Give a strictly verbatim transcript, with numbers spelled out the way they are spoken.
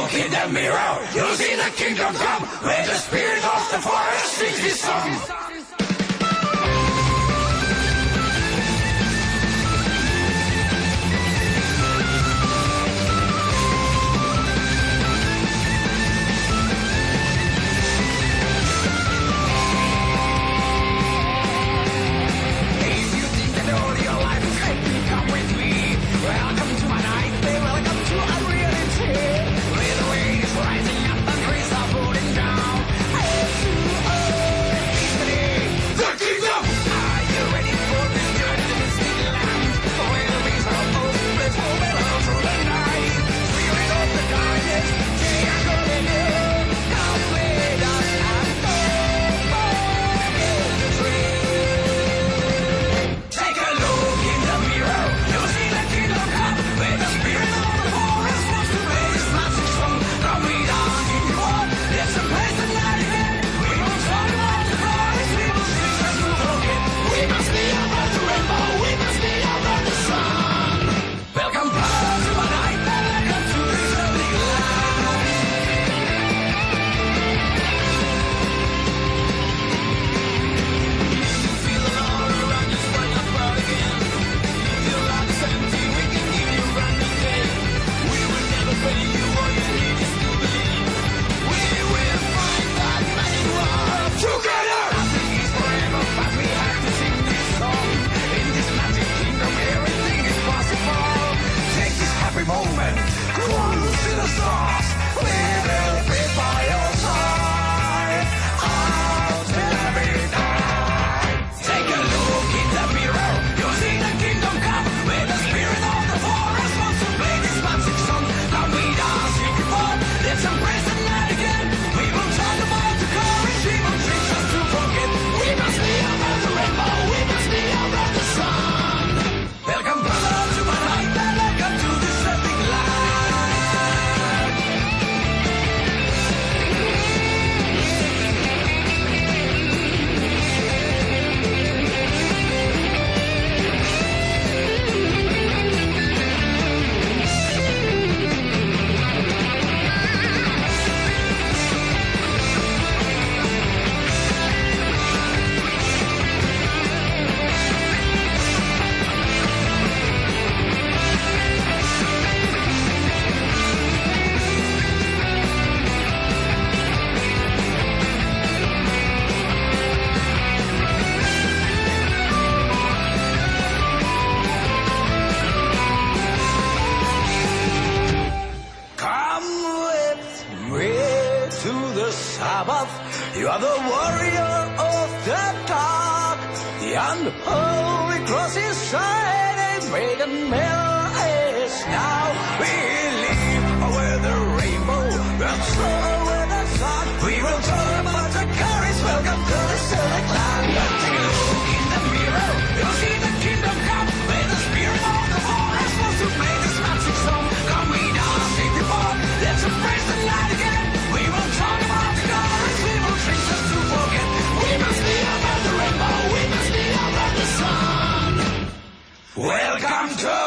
look in the mirror, you'll see the kingdom come, where the spirit of the forest sings his song. Welcome to my nightmare, welcome to unreality. Where the wind is rising up and trees are falling down. Hey, to oh, the kingdom! Are you ready for this journey to mystic land? Where the bees are open, let's move it on through the night. Spirit of the darkness, they are calling you. Come with us and go forget the dream. Take a look in the mirror, you'll see the kingdom come, where the spirit of the forest wants to play this magic song. Come with us, keep you warm, let's embrace the night again. We won't talk about the forest, we will sing as to forget. We must be above the rainbow, we must be above the sun. Welcome brother to my nightmare, welcome to this lovely land. You feel alone around you, spring up out again. You feel like it's empty, we can give you a brand new day. We will never fail you, all you need is to believe. We will find that magic world Together! Nothing is forever, but we have to sing this song. In this magic kingdom, everything is possible. Take this happy moment, close to the stars. We will be by your side out till every night. Take a look in the mirror, you'll see the kingdom come, where the spirit of the forest wants to play this magic song. Come with us, if you want, let's embrace the night again. We will talk about the courage, we will teach us to forget. We must be above the rainbow, we must be above the sun. Welcome brother to my nightmare, welcome to this epic land. Come with me to the Sabbath. You are the warrior of the dark. The unholy cross is shining, maiden mirror is now. We live where the rainbow runs over the sun. We will talk about the courage. Welcome to the select land. Take a look in the mirror. You'll see the kingdom come, where the spirit of the forest wants to play this magic song. Come with us, if you want. Let's embrace the night again. We will talk about the courage. We will teach us to forget. We must be above the rainbow. We must be above the sun. Welcome to